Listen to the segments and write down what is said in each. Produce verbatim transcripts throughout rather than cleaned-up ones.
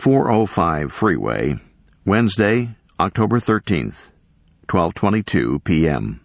four oh five Freeway, Wednesday, October thirteenth, twelve twenty-two p.m.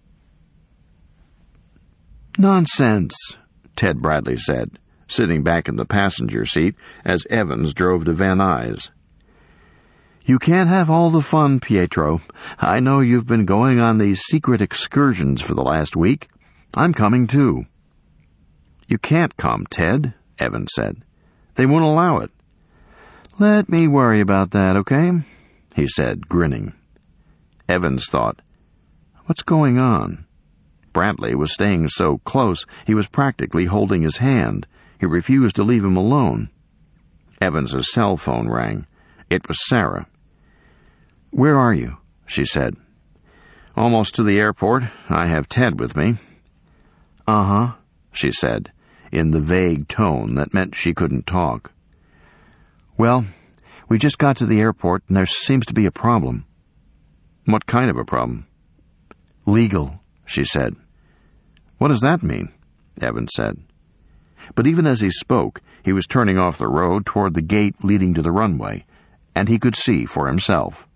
"Nonsense," Ted Bradley said, sitting back in the passenger seat as Evans drove to Van Nuys. "You can't have all the fun, Pietro. I know you've been going on these secret excursions for the last week. I'm coming too." "You can't come, Ted," Evans said. "They won't allow it." "Let me worry about that, okay?" he said, grinning. Evans thought, "What's going on?" Bradley was staying so close he was practically holding his hand. He refused to leave him alone. Evans's cell phone rang. It was Sarah. "Where are you?" she said. "Almost to the airport. I have Ted with me." "Uh-huh," she said, in the vague tone that meant she couldn't talk. "Well, we just got to the airport and there seems to be a problem." "What kind of a problem?" "Legal," she said. "What does that mean?" Evans said. But even as he spoke, he was turning off the road toward the gate leading to the runway, and he could see for himself.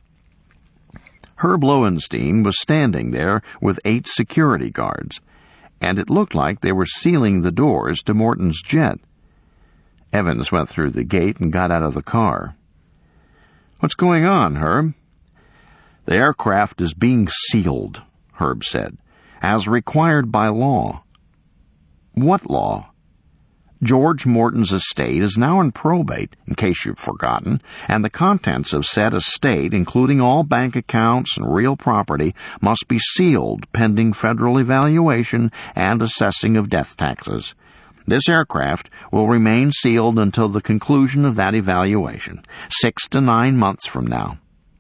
Herb Lowenstein was standing there with eight security guards, and it looked like they were sealing the doors to Morton's jet. Evans went through the gate and got out of the car. "What's going on, Herb?" "The aircraft is being sealed," Herb said, "as required by law." "What law?" "George Morton's estate is now in probate, in case you've forgotten, and the contents of said estate, including all bank accounts and real property, must be sealed pending federal evaluation and assessing of death taxes. This aircraft will remain sealed until the conclusion of that evaluation, six to nine months from now."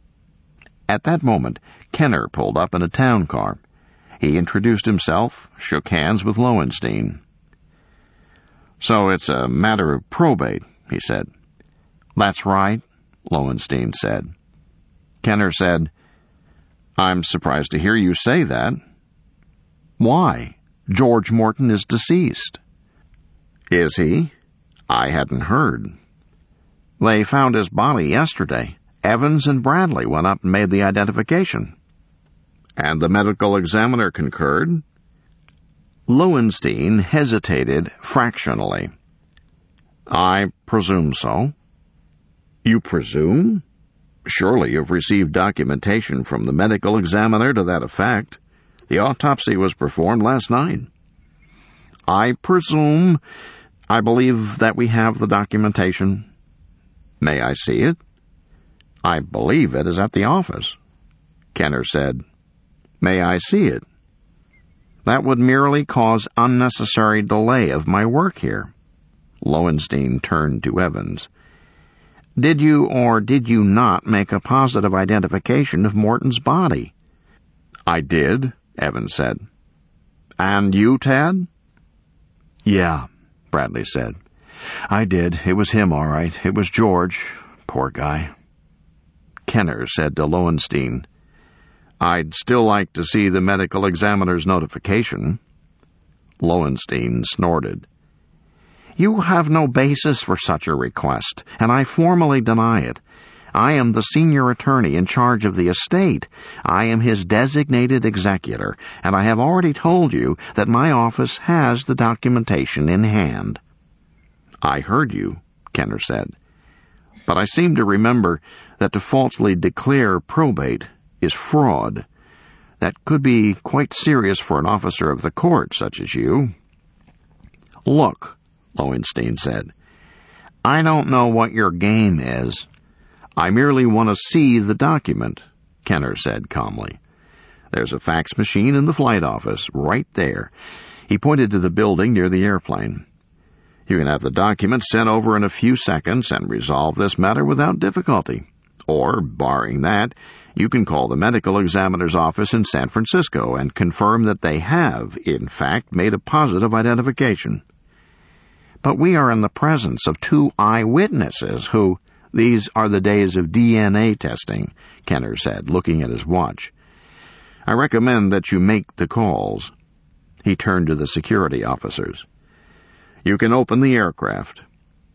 At that moment, Kenner pulled up in a town car. He introduced himself, shook hands with Lowenstein. "So it's a matter of probate," he said. "That's right," Lowenstein said. Kenner said, "I'm surprised to hear you say that." "Why? George Morton is deceased." "Is he? I hadn't heard." "They found his body yesterday. Evans and Bradley went up and made the identification." "And the medical examiner concurred?" Lowenstein hesitated fractionally. "I presume so." "You presume? Surely you've received documentation from the medical examiner to that effect. The autopsy was performed last night." "I presume. I believe that we have the documentation." "May I see it?" "I believe it is at the office." Kenner said, "May I see it?" "That would merely cause unnecessary delay of my work here." Lowenstein turned to Evans. "Did you or did you not make a positive identification of Morton's body?" "I did," Evans said. "And you, Ted?" "Yeah," Bradley said. "I did. It was him, all right. It was George. Poor guy." Kenner said to Lowenstein, "I'd still like to see the medical examiner's notification." Lowenstein snorted. "You have no basis for such a request, and I formally deny it. I am the senior attorney in charge of the estate. I am his designated executor, and I have already told you that my office has the documentation in hand." "I heard you," Kenner said. "But I seem to remember that to falsely declare probate is fraud. That could be quite serious for an officer of the court such as you." "Look," Lowenstein said, "I don't know what your game is. I merely want to see the document," Kenner said calmly. "There's a fax machine in the flight office, right there." He pointed to the building near the airplane. "You can have the document sent over in a few seconds and resolve this matter without difficulty. Or, barring that, you can call the medical examiner's office in San Francisco and confirm that they have, in fact, made a positive identification." "But we are in the presence of two eyewitnesses who—" "These are the days of D N A testing," Kenner said, looking at his watch. "I recommend that you make the calls." He turned to the security officers. "You can open the aircraft."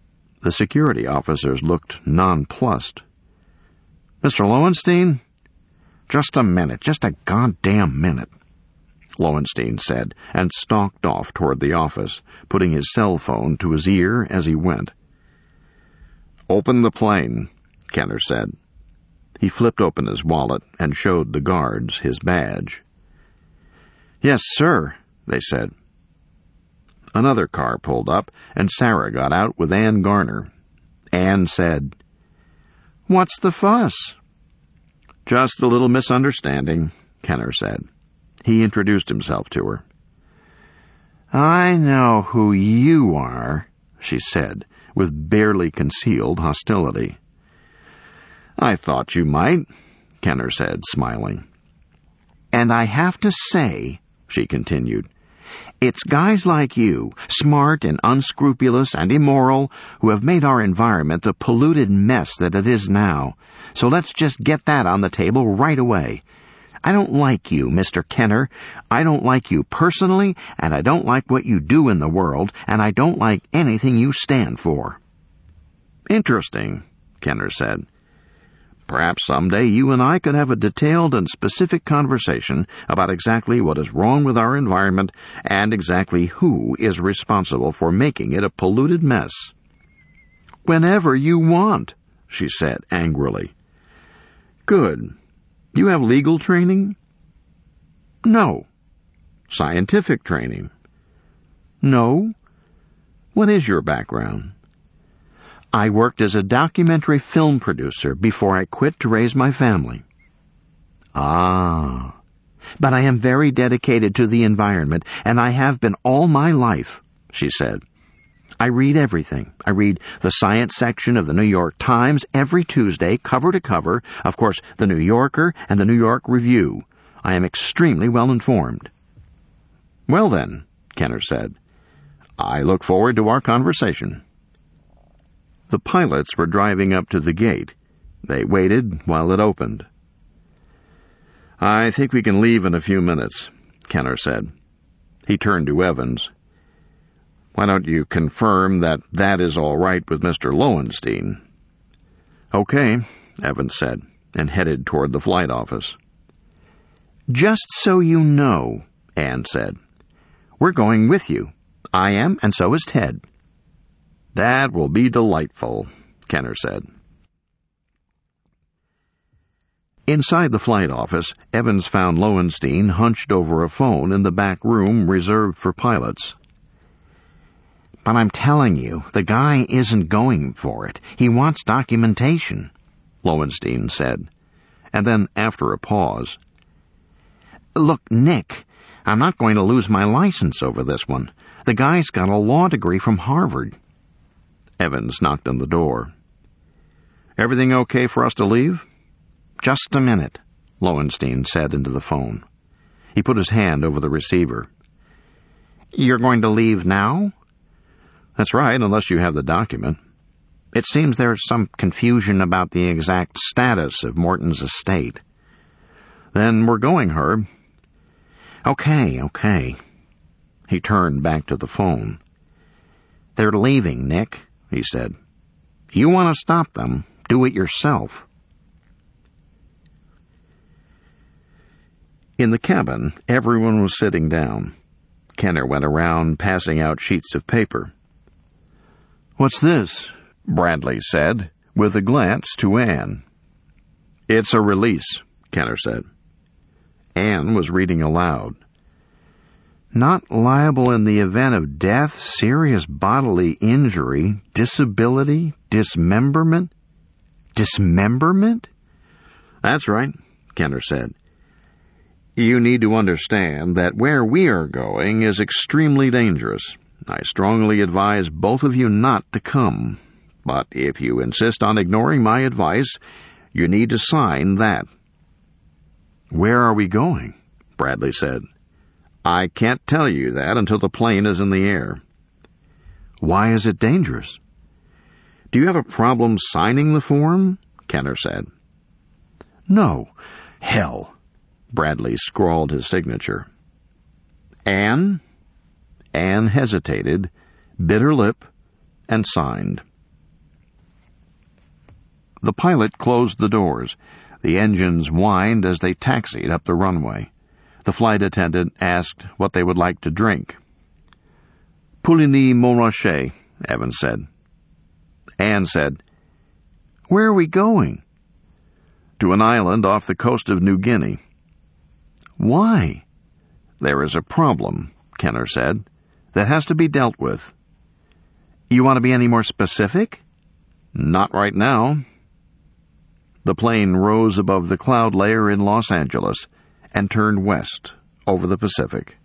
The security officers looked nonplussed. "Mister Lowenstein?" "Just a minute, just a goddamn minute," Lowenstein said, and stalked off toward the office, putting his cell phone to his ear as he went. "Open the plane," Kenner said. He flipped open his wallet and showed the guards his badge. "Yes, sir," they said. Another car pulled up, and Sarah got out with Ann Garner. Ann said, "What's the fuss?" "Just a little misunderstanding," Kenner said. He introduced himself to her. "I know who you are," she said, with barely concealed hostility. "I thought you might," Kenner said, smiling. "And I have to say," she continued, "it's guys like you, smart and unscrupulous and immoral, who have made our environment the polluted mess that it is now. So let's just get that on the table right away. I don't like you, Mister Kenner. I don't like you personally, and I don't like what you do in the world, and I don't like anything you stand for." "Interesting," Kenner said. "Perhaps someday you and I could have a detailed and specific conversation about exactly what is wrong with our environment and exactly who is responsible for making it a polluted mess." "Whenever you want," she said angrily. "Good. You have legal training?" "No." "Scientific training?" "No." "What is your background?" "I worked as a documentary film producer before I quit to raise my family." "Ah. But I am very dedicated to the environment, and I have been all my life," she said. "I read everything. I read the science section of the New York Times every Tuesday, cover to cover, of course, the New Yorker and the New York Review. I am extremely well informed." "Well then," Kenner said, "I look forward to our conversation." The pilots were driving up to the gate. They waited while it opened. "I think we can leave in a few minutes," Kenner said. He turned to Evans. "Why don't you confirm that that is all right with Mister Lowenstein?" "Okay," Evans said, and headed toward the flight office. "Just so you know," Ann said, "we're going with you. I am, and so is Ted." "That will be delightful," Kenner said. Inside the flight office, Evans found Lowenstein hunched over a phone in the back room reserved for pilots. "But I'm telling you, the guy isn't going for it. He wants documentation," Lowenstein said. And then, after a pause, "Look, Nick, I'm not going to lose my license over this one. The guy's got a law degree from Harvard." Evans knocked on the door. "Everything okay for us to leave?" "Just a minute," Lowenstein said into the phone. He put his hand over the receiver. "You're going to leave now?" "That's right, unless you have the document." "It seems there's some confusion about the exact status of Morton's estate." "Then we're going, Herb." "Okay, okay." He turned back to the phone. "They're leaving, Nick," he said. "You want to stop them, do it yourself." In the cabin, everyone was sitting down. Kenner went around passing out sheets of paper. "What's this?" Bradley said, with a glance to Ann. "It's a release," Kenner said. Ann was reading aloud. "Not liable in the event of death, serious bodily injury, disability, dismemberment." "Dismemberment?" "That's right," Kenner said. "You need to understand that where we are going is extremely dangerous. I strongly advise both of you not to come. But if you insist on ignoring my advice, you need to sign that." "Where are we going?" Bradley said. "I can't tell you that until the plane is in the air." "Why is it dangerous?" "Do you have a problem signing the form?" Kenner said. "No. Hell." Bradley scrawled his signature. "Ann?" Ann hesitated, bit her lip, and signed. The pilot closed the doors. The engines whined as they taxied up the runway. The flight attendant asked what they would like to drink. Pouligny Montrachet, Evans said. Anne said, "Where are we going?" "To an island off the coast of New Guinea." "Why?" "There is a problem," Kenner said, "that has to be dealt with." "You want to be any more specific?" "Not right now." The plane rose above the cloud layer in Los Angeles and turned west over the Pacific.